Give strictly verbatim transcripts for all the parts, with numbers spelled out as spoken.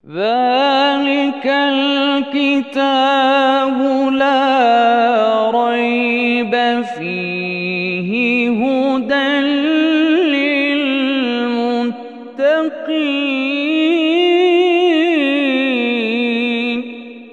ذلك الكتاب لا ريب فيه هدى للمتقين.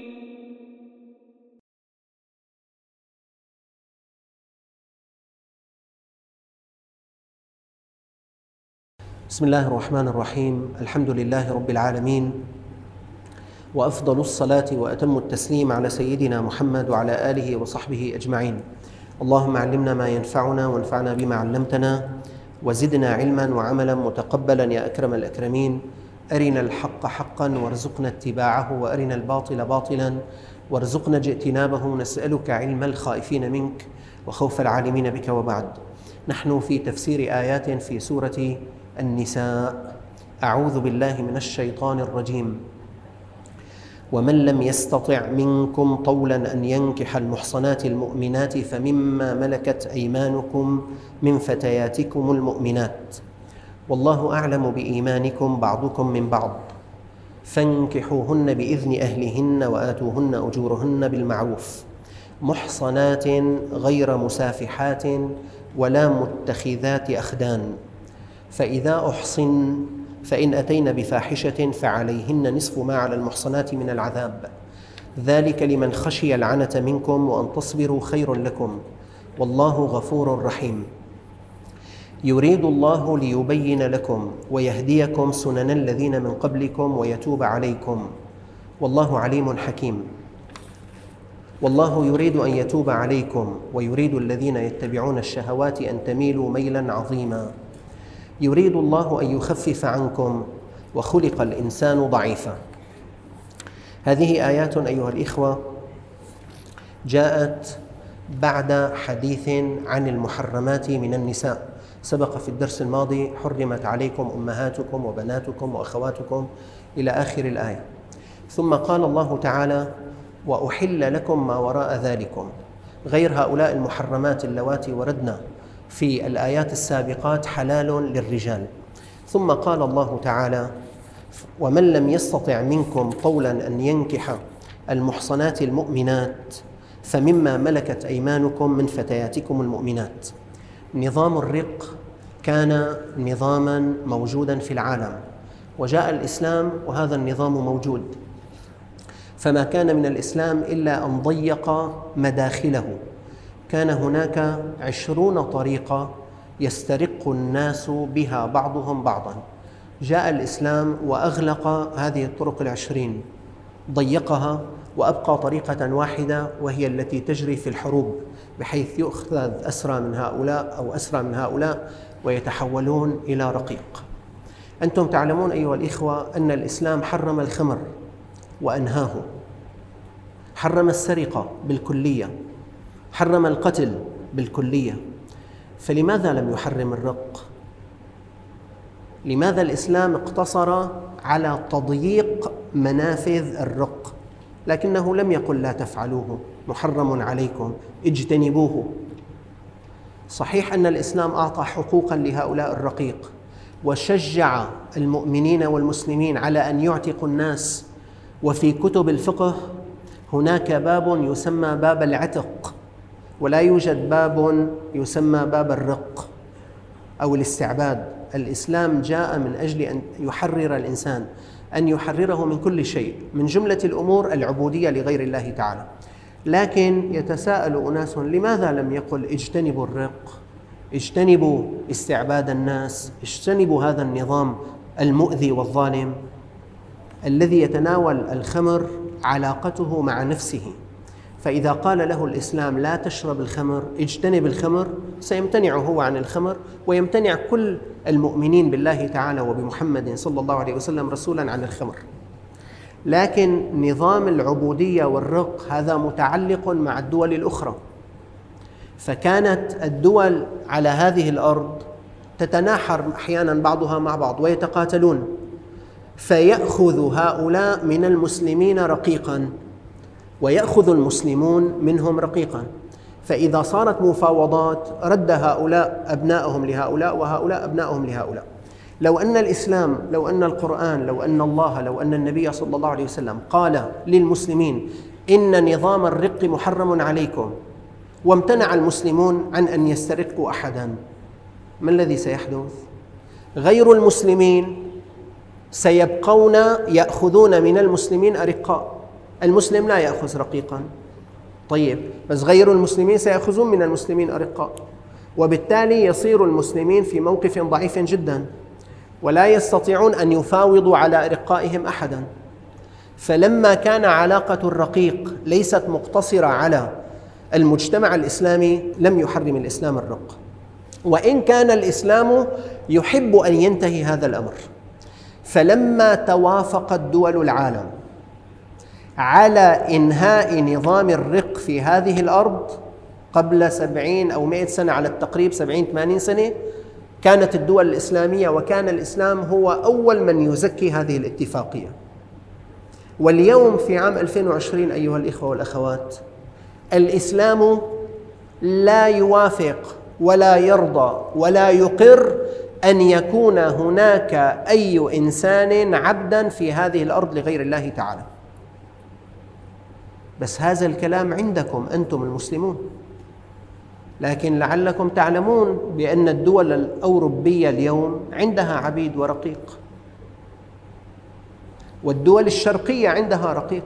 بسم الله الرحمن الرحيم. الحمد لله رب العالمين، وأفضل الصلاة وأتم التسليم على سيدنا محمد وعلى آله وصحبه أجمعين. اللهم علمنا ما ينفعنا وانفعنا بما علمتنا وزدنا علما وعملا متقبلا يا أكرم الأكرمين. أرنا الحق حقا وارزقنا اتباعه، وأرنا الباطل باطلا وارزقنا اجتنابه. نسألك علم الخائفين منك وخوف العالمين بك. وبعد، نحن في تفسير آيات في سورة النساء. أعوذ بالله من الشيطان الرجيم. ومن لم يستطع منكم طولا أن ينكح المحصنات المؤمنات فمما ملكت أيمانكم من فتياتكم المؤمنات والله أعلم بإيمانكم بعضكم من بعض فانكحوهن بإذن أهلهن وآتوهن أجورهن بالمعروف محصنات غير مسافحات ولا متخذات أخدان، فإذا أحصن فإن أتين بفاحشة فعليهن نصف ما على المحصنات من العذاب، ذلك لمن خشي العنة منكم، وأن تصبروا خير لكم، والله غفور رحيم. يريد الله ليبين لكم ويهديكم سنن الذين من قبلكم ويتوب عليكم، والله عليم حكيم. والله يريد أن يتوب عليكم ويريد الذين يتبعون الشهوات أن تميلوا ميلا عظيما. يريد الله أن يخفف عنكم وخلق الإنسان ضعيفا. هذه آيات أيها الإخوة جاءت بعد حديث عن المحرمات من النساء. سبق في الدرس الماضي: حرمت عليكم أمهاتكم وبناتكم وأخواتكم إلى آخر الآية. ثم قال الله تعالى: وأحل لكم ما وراء ذلكم، غير هؤلاء المحرمات اللواتي وردنا في الآيات السابقات حلال للرجال. ثم قال الله تعالى: ومن لم يستطع منكم طولا أن ينكح المحصنات المؤمنات فمما ملكت أيمانكم من فتياتكم المؤمنات. نظام الرق كان نظاما موجودا في العالم، وجاء الإسلام وهذا النظام موجود، فما كان من الإسلام إلا أن ضيق مداخله. كان هناك عشرون طريقة يسترق الناس بها بعضهم بعضا. جاء الإسلام وأغلق هذه الطرق العشرين، ضيقها وأبقى طريقة واحدة، وهي التي تجري في الحروب، بحيث يؤخذ أسرى من هؤلاء أو أسرى من هؤلاء ويتحولون إلى رقيق. أنتم تعلمون أيها الإخوة أن الإسلام حرم الخمر وأنهاه، حرم السرقة بالكلية، حرم القتل بالكلية، فلماذا لم يحرم الرق؟ لماذا الإسلام اقتصر على تضييق منافذ الرق، لكنه لم يقل لا تفعلوه، محرم عليكم، اجتنبوه؟ صحيح أن الإسلام أعطى حقوقا لهؤلاء الرقيق، وشجع المؤمنين والمسلمين على أن يعتقوا الناس، وفي كتب الفقه هناك باب يسمى باب العتق، ولا يوجد باب يسمى باب الرق أو الاستعباد. الإسلام جاء من أجل أن يحرر الإنسان، أن يحرره من كل شيء، من جملة الأمور العبودية لغير الله تعالى. لكن يتساءل أناس: لماذا لم يقل اجتنبوا الرق، اجتنبوا استعباد الناس، اجتنبوا هذا النظام المؤذي والظالم الذي يتناول الخمر علاقته مع نفسه؟ فإذا قال له الإسلام لا تشرب الخمر، اجتنب الخمر، سيمتنع هو عن الخمر، ويمتنع كل المؤمنين بالله تعالى وبمحمد صلى الله عليه وسلم رسولا عن الخمر. لكن نظام العبودية والرق هذا متعلق مع الدول الأخرى، فكانت الدول على هذه الأرض تتناحر أحيانا بعضها مع بعض ويتقاتلون، فيأخذ هؤلاء من المسلمين رقيقا ويأخذ المسلمون منهم رقيقا، فإذا صارت مفاوضات رد هؤلاء أبنائهم لهؤلاء وهؤلاء أبنائهم لهؤلاء. لو أن الإسلام، لو أن القرآن، لو أن الله، لو أن النبي صلى الله عليه وسلم قال للمسلمين إن نظام الرق محرم عليكم، وامتنع المسلمون عن أن يسترقوا أحدا، ما الذي سيحدث؟ غير المسلمين سيبقون يأخذون من المسلمين أرقاء. المسلم لا يأخذ رقيقا، طيب، بس غير المسلمين سيأخذون من المسلمين أرقاء، وبالتالي يصير المسلمين في موقف ضعيف جدا، ولا يستطيعون أن يفاوضوا على أرقائهم أحدا. فلما كان علاقة الرقيق ليست مقتصرة على المجتمع الإسلامي، لم يحرم الإسلام الرق، وإن كان الإسلام يحب أن ينتهي هذا الأمر. فلما توافقت دول العالم على إنهاء نظام الرق في هذه الأرض قبل سبعين أو مئة سنة على التقريب، سبعين ثمانين سنة، كانت الدول الإسلامية وكان الإسلام هو أول من يزكي هذه الاتفاقية. واليوم في عام ألفين وعشرين أيها الإخوة والأخوات، الإسلام لا يوافق ولا يرضى ولا يقر أن يكون هناك أي إنسان عبدا في هذه الأرض لغير الله تعالى. بس هذا الكلام عندكم أنتم المسلمون، لكن لعلكم تعلمون بأن الدول الأوروبية اليوم عندها عبيد ورقيق، والدول الشرقية عندها رقيق.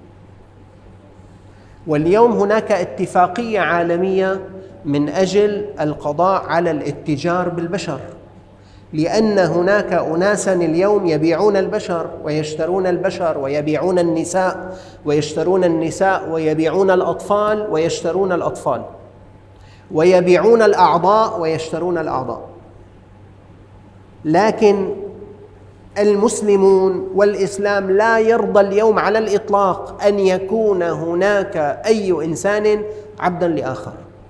واليوم هناك اتفاقية عالمية من أجل القضاء على الاتجار بالبشر، لأن هناك أناسا اليوم يبيعون البشر ويشترون البشر، ويبيعون النساء ويشترون النساء، ويبيعون الأطفال ويشترون الأطفال، ويبيعون الأعضاء ويشترون الأعضاء. لكن المسلمون والإسلام لا يرضى اليوم على الإطلاق أن يكون هناك أي إنسان عبدا لآخر،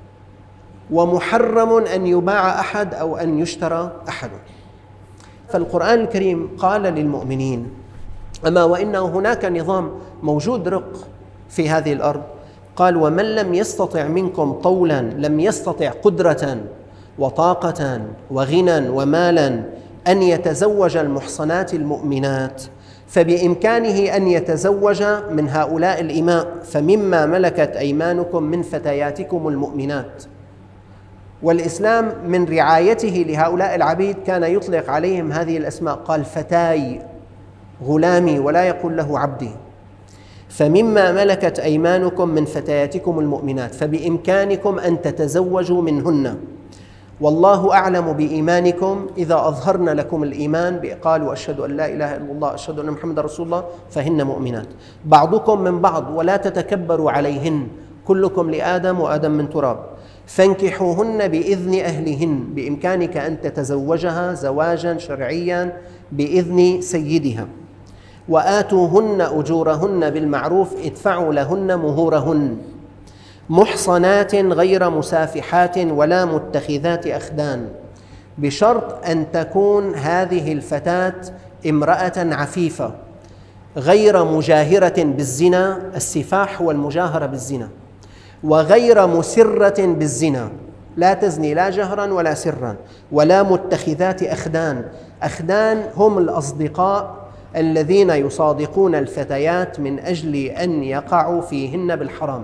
ومحرم أن يباع أحد أو أن يشترى أحد. فالقرآن الكريم قال للمؤمنين: أما وإن هناك نظام موجود رق في هذه الأرض، قال: ومن لم يستطع منكم طولا، لم يستطع قدرة وطاقة وغنى ومالا أن يتزوج المحصنات المؤمنات، فبإمكانه أن يتزوج من هؤلاء الإماء، فمما ملكت أيمانكم من فتياتكم المؤمنات. والإسلام من رعايته لهؤلاء العبيد كان يطلق عليهم هذه الأسماء، قال: فتاي، غلامي، ولا يقول له عبدي. فمما ملكت أيمانكم من فتياتكم المؤمنات، فبإمكانكم أن تتزوجوا منهن، والله أعلم بإيمانكم، إذا أظهرن لكم الإيمان بقالوا أشهد أن لا إله إلا الله أشهد أن محمد رسول الله فهن مؤمنات، بعضكم من بعض، ولا تتكبروا عليهن، كلكم لآدم وآدم من تراب، فانكحوهن بإذن أهلهن، بإمكانك أن تتزوجها زواجا شرعيا بإذن سيدها، وآتوهن أجورهن بالمعروف، ادفعوا لهن مهورهن، محصنات غير مسافحات ولا متخذات أخدان، بشرط أن تكون هذه الفتاة امرأة عفيفة غير مجاهرة بالزنا، السفاح هو المجاهرة بالزنا، وغير مسرة بالزنا، لا تزني لا جهرا ولا سرا، ولا متخذات أخدان. أخدان هم الأصدقاء الذين يصادقون الفتيات من أجل أن يقعوا فيهن بالحرام.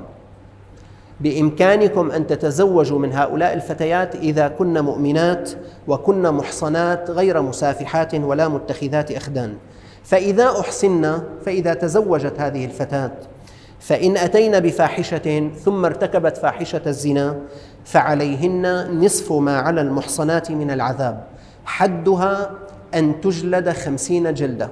بإمكانكم أن تتزوجوا من هؤلاء الفتيات إذا كن مؤمنات وكن محصنات غير مسافحات ولا متخذات أخدان. فإذا أحصن، فإذا تزوجت هذه الفتاة فإن أتين بفاحشة ثم ارتكبت فاحشة الزنا فعليهن نصف ما على المحصنات من العذاب، حدها أن تجلد خمسين جلدة،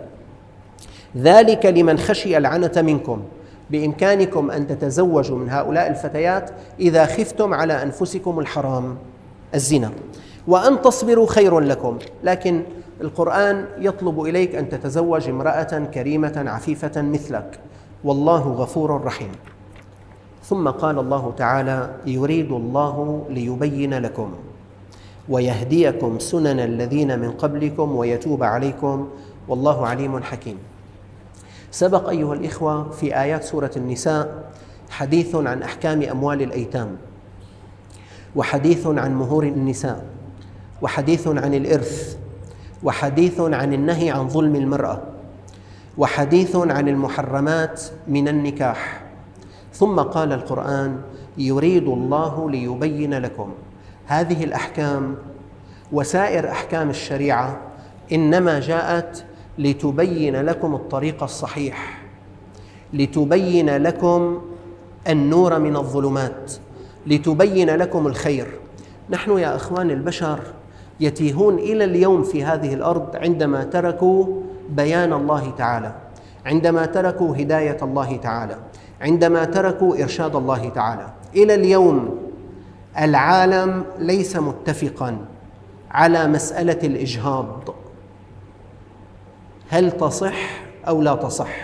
ذلك لمن خشي العنة منكم. بإمكانكم أن تتزوجوا من هؤلاء الفتيات إذا خفتم على أنفسكم الحرام الزنا، وأن تصبروا خير لكم. لكن القرآن يطلب إليك أن تتزوج امرأة كريمة عفيفة مثلك، والله غفور رحيم. ثم قال الله تعالى: يريد الله ليبين لكم ويهديكم سنن الذين من قبلكم ويتوب عليكم والله عليم حكيم. سبق أيها الإخوة في آيات سورة النساء حديث عن أحكام أموال الأيتام، وحديث عن مهور النساء، وحديث عن الإرث، وحديث عن النهي عن ظلم المرأة، وحديث عن المحرمات من النكاح. ثم قال القرآن: يريد الله ليبين لكم. هذه الأحكام وسائر أحكام الشريعة إنما جاءت لتبين لكم الطريق الصحيح، لتبين لكم النور من الظلمات، لتبين لكم الخير. نحن يا أخوان البشر يتيهون إلى اليوم في هذه الأرض عندما تركوا بيان الله تعالى، عندما تركوا هداية الله تعالى، عندما تركوا إرشاد الله تعالى. إلى اليوم العالم ليس متفقاً على مسألة الإجهاض، هل تصح أو لا تصح؟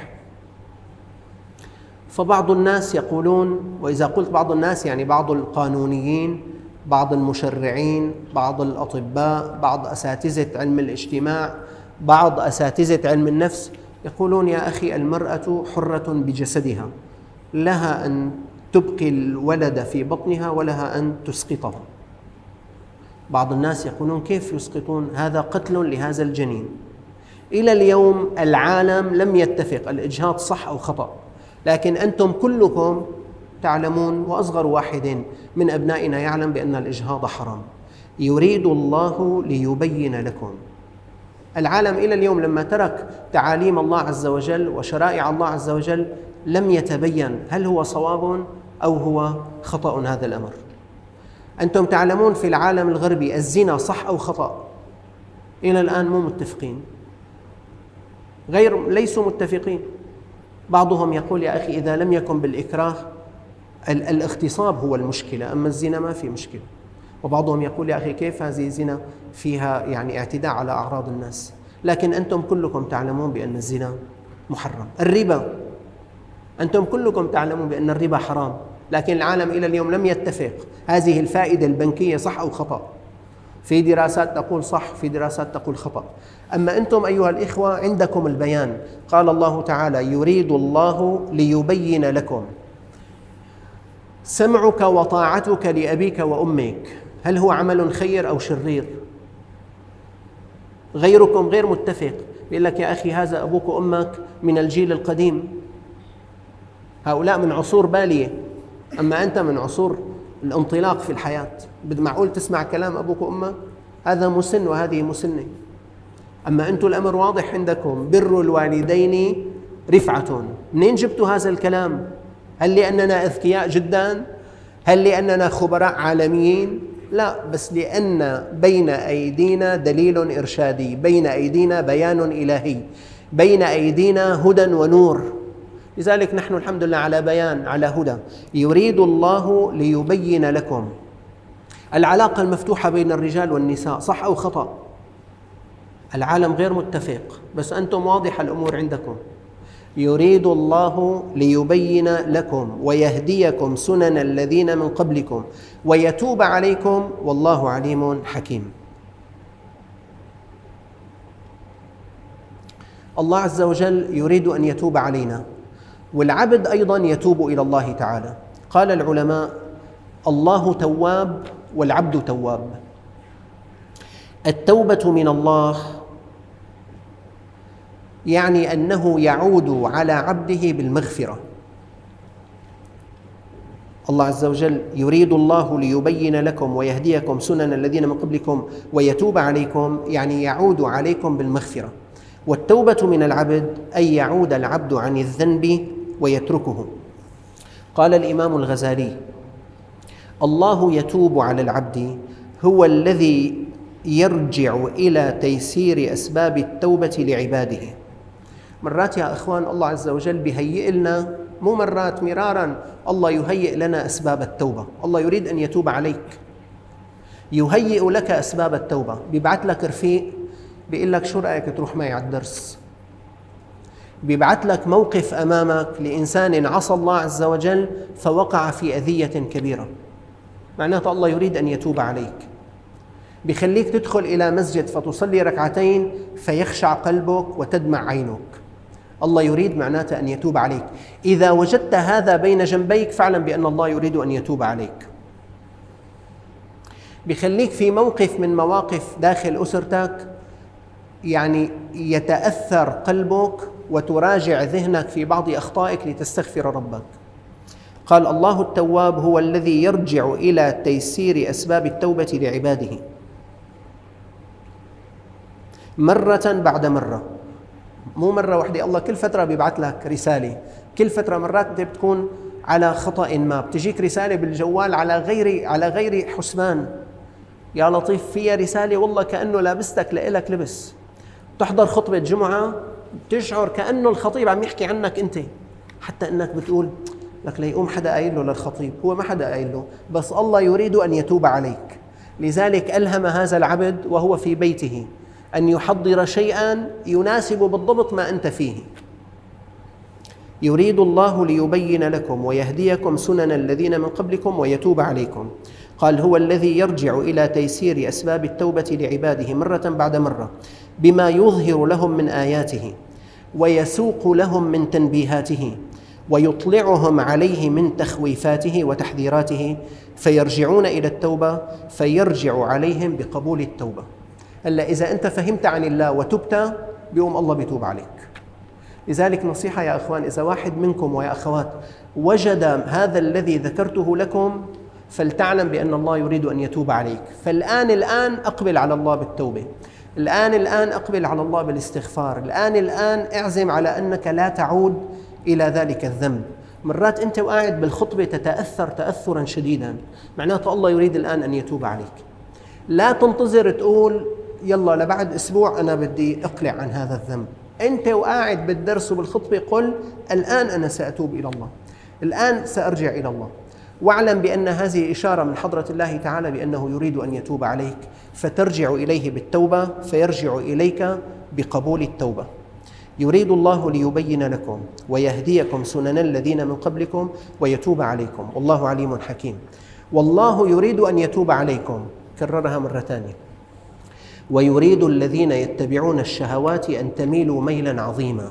فبعض الناس يقولون، وإذا قلت بعض الناس يعني بعض القانونيين، بعض المشرعين، بعض الأطباء، بعض أساتذة علم الاجتماع، بعض أساتذة علم النفس، يقولون: يا أخي، المرأة حرة بجسدها، لها أن تبقي الولد في بطنها ولها أن تسقطه. بعض الناس يقولون: كيف يسقطون؟ هذا قتل لهذا الجنين. إلى اليوم العالم لم يتفق الإجهاض صح أو خطأ، لكن أنتم كلكم تعلمون، وأصغر واحد من أبنائنا يعلم بأن الإجهاض حرام. يريد الله ليبين لكم. العالم إلى اليوم لما ترك تعاليم الله عز وجل وشرائع الله عز وجل لم يتبين هل هو صواب أو هو خطأ هذا الأمر. أنتم تعلمون في العالم الغربي الزنا صح أو خطأ؟ إلى الآن مو متفقين، غير ليسوا متفقين. بعضهم يقول: يا أخي، إذا لم يكن بالإكراه الاغتصاب هو المشكلة، أما الزنا ما في مشكلة. وبعضهم يقول: يا أخي، كيف هذه الزنا فيها يعني اعتداء على أعراض الناس؟ لكن أنتم كلكم تعلمون بأن الزنا محرم. الربا، أنتم كلكم تعلمون بأن الربا حرام، لكن العالم إلى اليوم لم يتفق هذه الفائدة البنكية صح أو خطأ. في دراسات تقول صح، في دراسات تقول خطأ. أما أنتم أيها الإخوة عندكم البيان. قال الله تعالى: يريد الله ليبين لكم. سمعك وطاعتك لأبيك وأمك، هل هو عمل خير أو شرير؟ غيركم غير متفق، يقول لك: يا أخي، هذا أبوك وأمك من الجيل القديم، هؤلاء من عصور بالية، أما أنت من عصور الانطلاق في الحياة. معقول تسمع كلام أبوك وأمك؟ هذا مسن وهذه مسنة. أما أنتم الأمر واضح عندكم: بر الوالدين رفعة. منين جبتوا هذا الكلام؟ هل لأننا أذكياء جدا؟ هل لأننا خبراء عالميين؟ لا، بس لأن بين أيدينا دليل إرشادي، بين أيدينا بيان إلهي، بين أيدينا هدى ونور. لذلك نحن الحمد لله على بيان، على هدى. يريد الله ليبين لكم. العلاقة المفتوحة بين الرجال والنساء صح أو خطأ؟ العالم غير متفق، بس أنتم واضحة الأمور عندكم. يريد الله ليبين لكم ويهديكم سنن الذين من قبلكم ويتوب عليكم والله عليم حكيم. الله عز وجل يريد أن يتوب علينا، والعبد أيضا يتوب إلى الله تعالى. قال العلماء: الله تواب والعبد تواب. التوبة من الله يعني أنه يعود على عبده بالمغفرة. الله عز وجل يريد الله ليبين لكم ويهديكم سنن الذين من قبلكم ويتوب عليكم، يعني يعود عليكم بالمغفرة. والتوبة من العبد أي يعود العبد عن الذنب ويتركه. قال الإمام الغزالي: الله يتوب على العبد هو الذي يرجع إلى تيسير أسباب التوبة لعباده. مرات يا أخوان الله عز وجل بيهيئ لنا، مو مرات، مرارا، الله يهيئ لنا أسباب التوبة. الله يريد أن يتوب عليك، يهيئ لك أسباب التوبة. بيبعث لك رفيق بيقول لك: شو رأيك تروح معي على الدرس؟ بيبعث لك موقف أمامك لإنسان عصى الله عز وجل فوقع في أذية كبيرة، معناته الله يريد أن يتوب عليك. بيخليك تدخل إلى مسجد فتصلي ركعتين فيخشع قلبك وتدمع عينك، الله يريد معناته أن يتوب عليك. إذا وجدت هذا بين جنبيك فاعلم بأن الله يريد أن يتوب عليك. بيخليك في موقف من مواقف داخل أسرتك يعني يتأثر قلبك وتراجع ذهنك في بعض أخطائك لتستغفر ربك. قال الله التواب هو الذي يرجع إلى تيسير أسباب التوبة لعباده مرة بعد مرة، مو مرة واحدة. الله كل فترة بيبعث لك رسالة، كل فترة مرات أنت بتكون على خطأ ما، بتجيك رسالة بالجوال على غير على غير حسبان، يا لطيف فيها رسالة والله كأنه لابستك لإلك لبس. تحضر خطبة جمعة تشعر كأنه الخطيب عم يحكي عنك أنت، حتى أنك بتقول لك ليقوم حدا قايل له للخطيب، هو ما حدا قايل له، بس الله يريد أن يتوب عليك. لذلك ألهم هذا العبد وهو في بيته أن يحضر شيئا يناسب بالضبط ما أنت فيه. يريد الله ليبين لكم ويهديكم سنن الذين من قبلكم ويتوب عليكم. قال هو الذي يرجع إلى تيسير أسباب التوبة لعباده مرة بعد مرة بما يظهر لهم من آياته ويسوق لهم من تنبيهاته ويطلعهم عليه من تخويفاته وتحذيراته فيرجعون إلى التوبة فيرجع عليهم بقبول التوبة. هلا إذا أنت فهمت عن الله وتبت بيوم الله بيتوب عليك. لذلك نصيحة يا أخوان، إذا واحد منكم ويا أخوات وجد هذا الذي ذكرته لكم فلتعلم بأن الله يريد أن يتوب عليك. فالآن الآن أقبل على الله بالتوبة، الآن الآن أقبل على الله بالاستغفار، الآن الآن اعزم على أنك لا تعود إلى ذلك الذنب. مرات أنت وقاعد بالخطبة تتأثر تأثرا شديدا، معناته الله يريد الآن أن يتوب عليك. لا تنتظر تقول يلا لبعد أسبوع أنا بدي أقلع عن هذا الذنب. أنت وقاعد بالدرس وبالخطبة قل الآن أنا سأتوب إلى الله، الآن سأرجع إلى الله. واعلم بأن هذه إشارة من حضرة الله تعالى بأنه يريد أن يتوب عليك، فترجع إليه بالتوبة فيرجع إليك بقبول التوبة. يريد الله ليبين لكم ويهديكم سنن الذين من قبلكم ويتوب عليكم والله عليم حكيم. والله يريد أن يتوب عليكم، كررها مرة ثانية. ويريد الذين يتبعون الشهوات أن تميلوا ميلا عظيما.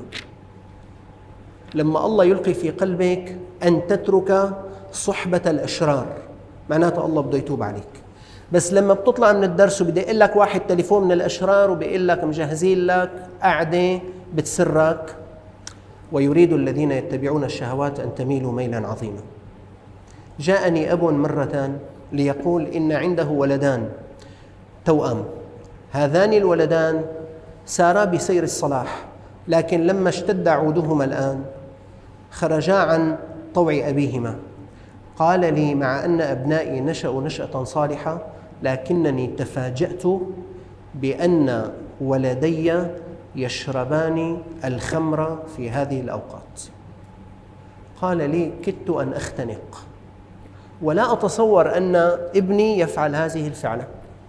لما الله يلقي في قلبك أن تترك صحبة الأشرار معناته الله بده يتوب عليك. بس لما بتطلع من الدرس وبدي يقول لك واحد تليفون من الأشرار وبيقول لك مجهزين لك قعدة بتسرك، ويريد الذين يتبعون الشهوات أن تميلوا ميلا عظيما. جاءني أب مرة ليقول إن عنده ولدان توأم، هذان الولدان سارا بسير الصلاح، لكن لما اشتد عودهما الآن خرجا عن طوع أبيهما. قال لي مع أن أبنائي نشأوا نشأة صالحة لكنني تفاجأت بأن ولدي يشربان الخمر في هذه الأوقات. قال لي كدت أن أختنق ولا أتصور أن ابني يفعل هذه الفعلة.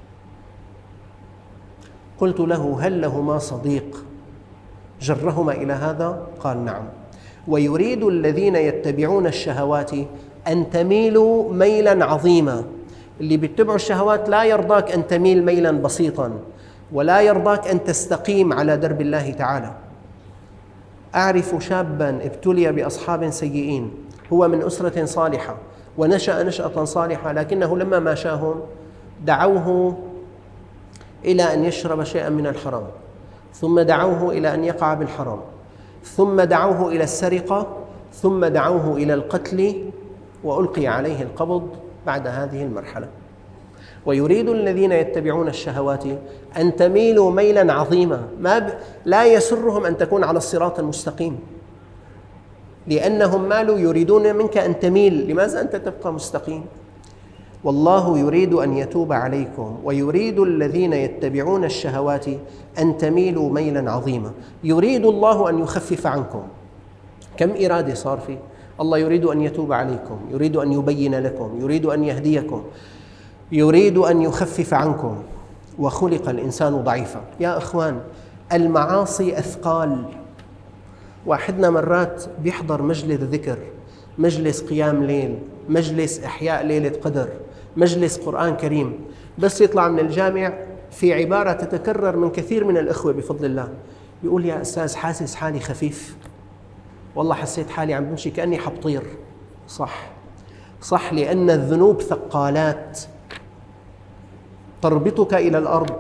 قلت له هل لهما صديق جرهما إلى هذا؟ قال نعم. ويريد الذين يتبعون الشهوات أن تميلوا ميلا عظيما. اللي بيتبعوا الشهوات لا يرضاك أن تميل ميلا بسيطا، ولا يرضاك أن تستقيم على درب الله تعالى. أعرف شابا ابتلي بأصحاب سيئين، هو من أسرة صالحة ونشأ نشأة صالحة، لكنه لما ماشاهم دعوه إلى أن يشرب شيئا من الحرام، ثم دعوه إلى أن يقع بالحرام، ثم دعوه إلى السرقة، ثم دعوه إلى القتل، وألقي عليه القبض بعد هذه المرحلة. ويريد الذين يتبعون الشهوات أن تميلوا ميلا عظيما. ما ب... لا يسرهم أن تكون على الصراط المستقيم، لأنهم مالوا يريدون منك أن تميل. لماذا أنت تبقى مستقيم؟ والله يريد أن يتوب عليكم ويريد الذين يتبعون الشهوات أن تميلوا ميلا عظيما. يريد الله أن يخفف عنكم. كم إرادة صار فيه؟ الله يريد أن يتوب عليكم، يريد أن يبين لكم، يريد أن يهديكم، يريد أن يخفف عنكم. وخلق الإنسان ضعيفا. يا أخوان المعاصي أثقال. واحدنا مرات بيحضر مجلس ذكر، مجلس قيام ليل، مجلس إحياء ليلة قدر، مجلس قرآن كريم، بس يطلع من الجامع في عبارة تتكرر من كثير من الإخوة بفضل الله، بيقول يا أستاذ حاسس حالي خفيف، والله حسيت حالي عم بمشي كأني حبطير. صح صح، لأن الذنوب ثقالات تربطك إلى الأرض.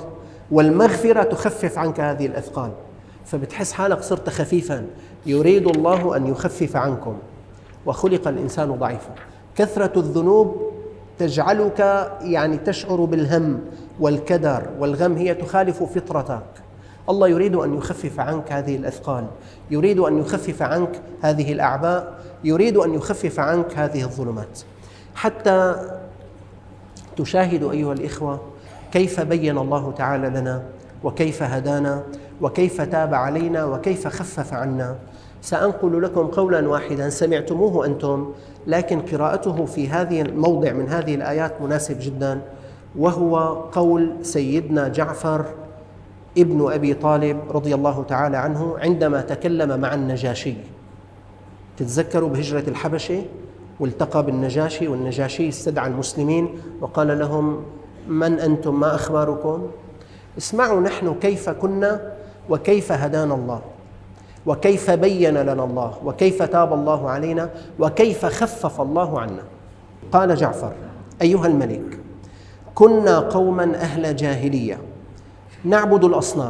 والمغفرة تخفف عنك هذه الأثقال، فبتحس حالك صرت خفيفا. يريد الله أن يخفف عنكم وخلق الإنسان ضعيفا. كثرة الذنوب تجعلك يعني تشعر بالهم والكدر والغم، هي تخالف فطرتك. الله يريد أن يخفف عنك هذه الأثقال، يريد أن يخفف عنك هذه الأعباء، يريد أن يخفف عنك هذه الظلمات، حتى تشاهدوا أيها الإخوة كيف بين الله تعالى لنا وكيف هدانا وكيف تاب علينا وكيف خفف عنا. سأنقل لكم قولا واحدا سمعتموه أنتم، لكن قراءته في هذه الموضع من هذه الآيات مناسب جدا، وهو قول سيدنا جعفر ابن أبي طالب رضي الله تعالى عنه عندما تكلم مع النجاشي. تتذكروا بهجرة الحبشة والتقى بالنجاشي، والنجاشي استدعى المسلمين وقال لهم: من أنتم؟ ما أخباركم؟ اسمعوا نحن كيف كنا وكيف هدانا الله وكيف بين لنا الله وكيف تاب الله علينا وكيف خفف الله عنا. قال جعفر: أيها الملك، كنا قوما أهل جاهلية نعبد الأصنام.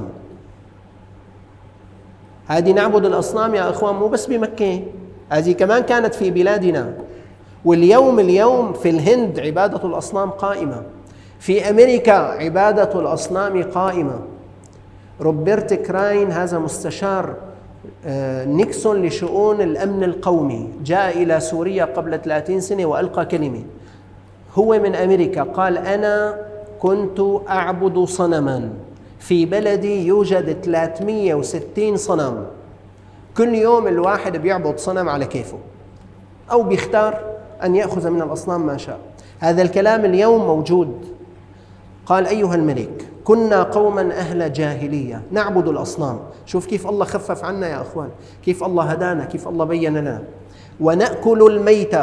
هذه نعبد الأصنام يا أخوان مو بس بمكة، هذه كمان كانت في بلادنا، واليوم اليوم في الهند عبادة الأصنام قائمة، في أمريكا عبادة الأصنام قائمة. روبرت كراين هذا مستشار نيكسون لشؤون الأمن القومي جاء إلى سوريا قبل ثلاثين سنة وألقى كلمة، هو من أمريكا، قال: أنا كنت أعبد صنما في بلدي يوجد ثلاثمئة وستين صنم، كل يوم الواحد بيعبد صنم على كيفه أو بيختار أن يأخذ من الأصنام ما شاء. هذا الكلام اليوم موجود. قال: أيها الملك، كنا قوما أهل جاهلية نعبد الأصنام. شوف كيف الله خفف عنا يا أخوان، كيف الله هدانا، كيف الله بين لنا. ونأكل الميتة،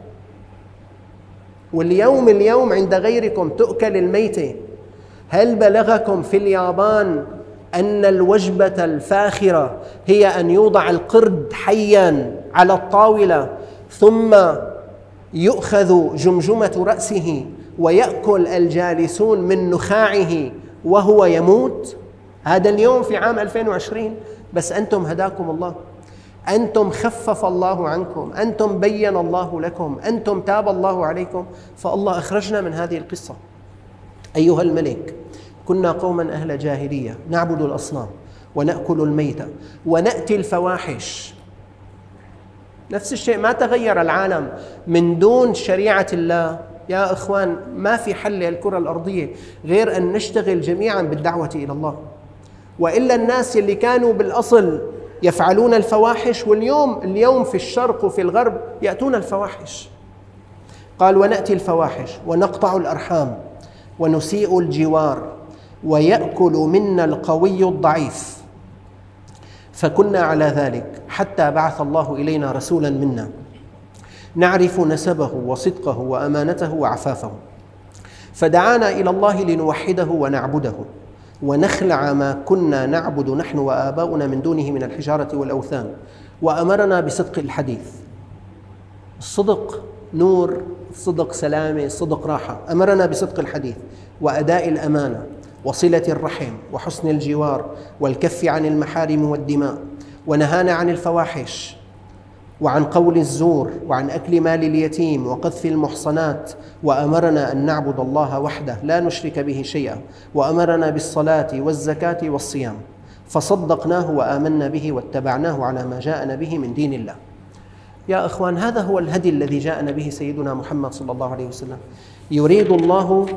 واليوم اليوم عند غيركم تؤكل الميتة. هل بلغكم في اليابان أن الوجبة الفاخرة هي أن يوضع القرد حيا على الطاولة ثم يؤخذ جمجمة رأسه ويأكل الجالسون من نخاعه وهو يموت؟ هذا اليوم في عام ألفين وعشرين، بس أنتم هداكم الله، أنتم خفف الله عنكم، أنتم بين الله لكم، أنتم تاب الله عليكم، فالله أخرجنا من هذه القصة. أيها الملك، كنا قوما أهل جاهلية نعبد الأصنام ونأكل الميتة ونأتي الفواحش. نفس الشيء، ما تغير العالم من دون شريعة الله يا إخوان. ما في حل للكرة الأرضية غير أن نشتغل جميعا بالدعوة إلى الله، وإلا الناس اللي كانوا بالأصل يفعلون الفواحش واليوم اليوم في الشرق وفي الغرب يأتون الفواحش. قال: ونأتي الفواحش ونقطع الأرحام ونسيء الجوار ويأكل منا القوي الضعيف. فكنا على ذلك حتى بعث الله إلينا رسولا منا نعرف نسبه وصدقه وأمانته وعفافه، فدعانا إلى الله لنوحده ونعبده ونخلع ما كنا نعبد نحن وآباؤنا من دونه من الحجارة والأوثان، وأمرنا بصدق الحديث. الصدق نور، الصدق سلامة، الصدق راحة. أمرنا بصدق الحديث وأداء الأمانة وصلة الرحم وحسن الجوار والكف عن المحارم والدماء، ونهانا عن الفواحش وعن قول الزور وعن أكل مال اليتيم وقذف المحصنات، وأمرنا أن نعبد الله وحده لا نشرك به شيئا، وأمرنا بالصلاة والزكاة والصيام، فصدقناه وآمنا به واتبعناه على ما جاءنا به من دين الله. يا أخوان، هذا هو الهدي الذي جاءنا به سيدنا محمد صلى الله عليه وسلم. يريد الله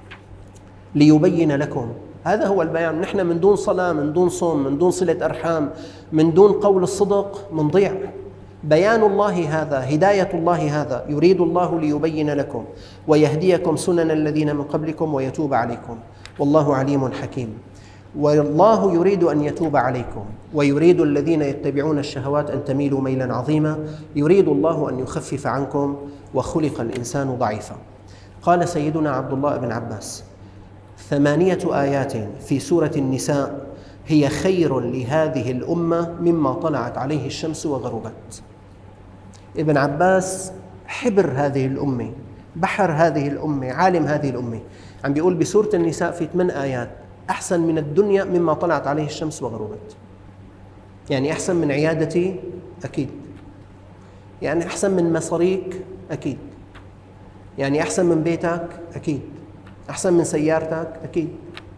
ليبين لكم، هذا هو البيان. نحن من دون صلاة، من دون صوم، من دون صلة أرحام، من دون قول الصدق منضيع. بيان الله هذا، هداية الله هذا. يريد الله ليبين لكم ويهديكم سنن الذين من قبلكم ويتوب عليكم، والله عليم حكيم. والله يريد أن يتوب عليكم ويريد الذين يتبعون الشهوات أن تميلوا ميلا عظيما. يريد الله أن يخفف عنكم وخلق الإنسان ضعيفا. قال سيدنا عبد الله بن عباس: ثمانية آيات في سورة النساء هي خير لهذه الأمة مما طلعت عليه الشمس وغربت. ابن عباس حبر هذه الأمة، بحر هذه الأمة، عالم هذه الأمة، عم بيقول بسورة النساء في ثمان آيات أحسن من الدنيا مما طلعت عليه الشمس وغربت. يعني أحسن من عيادتي أكيد، يعني أحسن من مصاريك أكيد، يعني أحسن من بيتك أكيد، أحسن من سيارتك أكيد.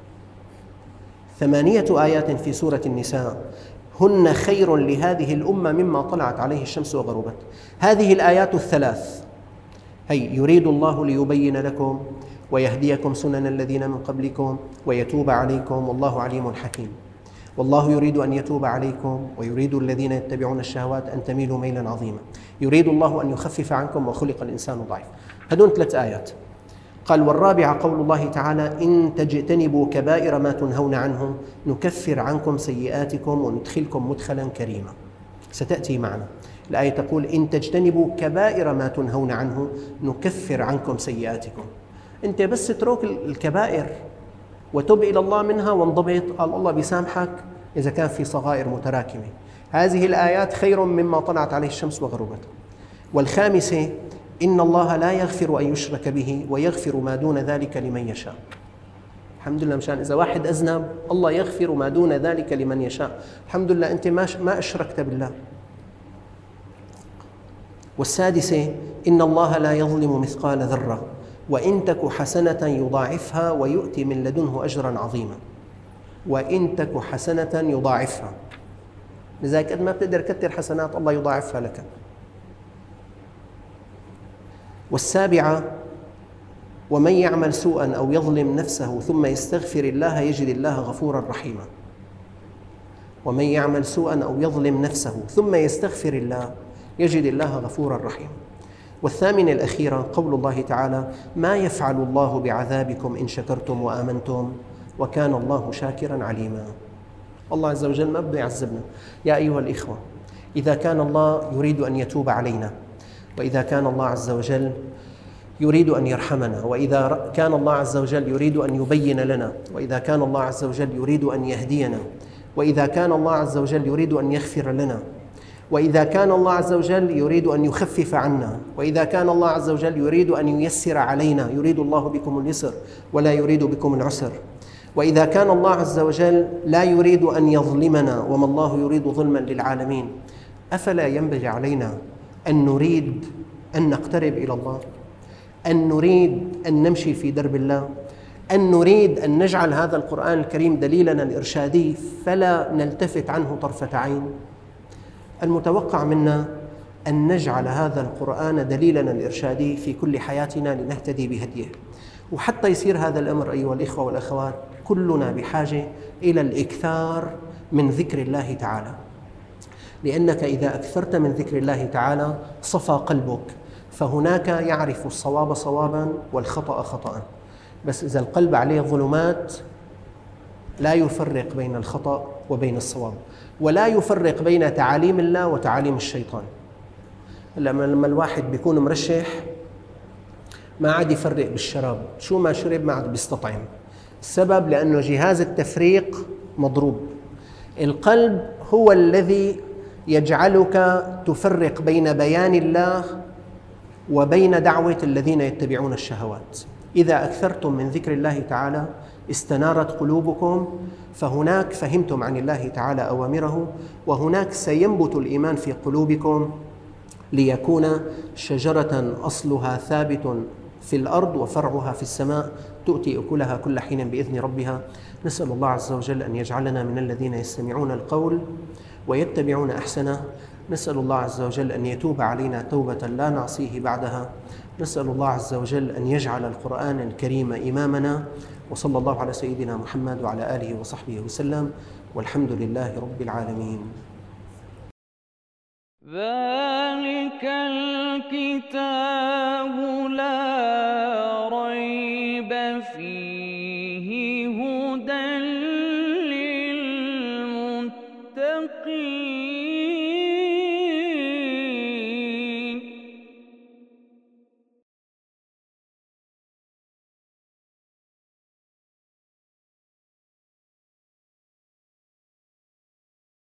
ثمانية آيات في سورة النساء هن خير لهذه الأمة مما طلعت عليه الشمس وغربت. هذه الآيات الثلاث هي يريد الله ليبين لكم ويهديكم سنن الذين من قبلكم ويتوب عليكم والله عليم حكيم. والله يريد أن يتوب عليكم ويريد الذين يتبعون الشهوات أن تميلوا ميلا عظيما. يريد الله أن يخفف عنكم وخلق الإنسان ضعيف. هذول ثلاث آيات. قال والرابعة قول الله تعالى إن تجتنبوا كبائر ما تنهون عنه نكفر عنكم سيئاتكم وندخلكم مدخلا كريما. ستأتي معنا الآية تقول إن تجتنبوا كبائر ما تنهون عنه نكفر عنكم سيئاتكم. أنت بس تترك الكبائر وتب إلى الله منها وانضبط، قال الله بيسامحك إذا كان في صغائر متراكمة. هذه الآيات خير مما طلعت عليه الشمس وغربت. والخامسة إن الله لا يغفر أن يشرك به ويغفر ما دون ذلك لمن يشاء. الحمد لله، مشان إذا واحد أذنب الله يغفر ما دون ذلك لمن يشاء. الحمد لله أنت ما أشركت بالله. والسادسة إن الله لا يظلم مثقال ذرة وإن تك حسنة يضاعفها ويؤتي من لدنه أجرا عظيما. وإن تك حسنة يضاعفها، لذلك قد ما بتقدر كتر حسنات الله يضاعفها لك. والسابعة ومن يعمل سوءا أو يظلم نفسه ثم يستغفر الله يجد الله غفورا رحيما. ومن يعمل سوءا أو يظلم نفسه ثم يستغفر الله يجد الله غفورا رحيما. والثامنة الأخيرة قول الله تعالى ما يفعل الله بعذابكم إن شكرتم وآمنتم وكان الله شاكرا عليما. الله عز وجل ما بده يعذبنا. يا أيها الإخوة، إذا كان الله يريد أن يتوب علينا، وإذا كان الله عز وجل يريد أن يرحمنا، وإذا كان الله عز وجل يريد أن يبين لنا، وإذا كان الله عز وجل يريد أن يهدينا، وإذا كان الله عز وجل يريد أن يغفر لنا، وإذا كان الله عز وجل يريد أن يخفف عنا، وإذا كان الله عز وجل يريد أن ييسر علينا، يريد الله بكم اليسر ولا يريد بكم العسر، وإذا كان الله عز وجل لا يريد أن يظلمنا وما الله يريد ظلما للعالمين، أفلا ينبغي علينا أن نريد أن نقترب إلى الله، أن نريد أن نمشي في درب الله، أن نريد أن نجعل هذا القرآن الكريم دليلنا الإرشادي فلا نلتفت عنه طرفة عين؟ المتوقع منا أن نجعل هذا القرآن دليلنا الإرشادي في كل حياتنا لنهتدي بهديه. وحتى يصير هذا الأمر أيها الإخوة والأخوات كلنا بحاجة إلى الإكثار من ذكر الله تعالى، لأنك إذا أكثرت من ذكر الله تعالى صفى قلبك، فهناك يعرف الصواب صوابا والخطأ خطأ. بس إذا القلب عليه ظلمات لا يفرق بين الخطأ وبين الصواب، ولا يفرق بين تعاليم الله وتعاليم الشيطان. لما الواحد بيكون مرشح ما عاد يفرق بالشراب، شو ما شرب ما عاد بيستطعم. السبب لأنه جهاز التفريق مضروب. القلب هو الذي يجعلك تفرق بين بيان الله وبين دعوة الذين يتبعون الشهوات. إذا أكثرتم من ذكر الله تعالى استنارت قلوبكم، فهناك فهمتم عن الله تعالى أوامره، وهناك سينبت الإيمان في قلوبكم ليكون شجرة أصلها ثابت في الأرض وفرعها في السماء تؤتي أكلها كل حين بإذن ربها. نسأل الله عز وجل أن يجعلنا من الذين يستمعون القول ويتبعون أحسنه. نسأل الله عز وجل أن يتوب علينا توبة لا نعصيه بعدها. نسأل الله عز وجل أن يجعل القرآن الكريم إمامنا. وصلى الله على سيدنا محمد وعلى آله وصحبه وسلم، والحمد لله رب العالمين. ذلك الكتاب لا ريب فيه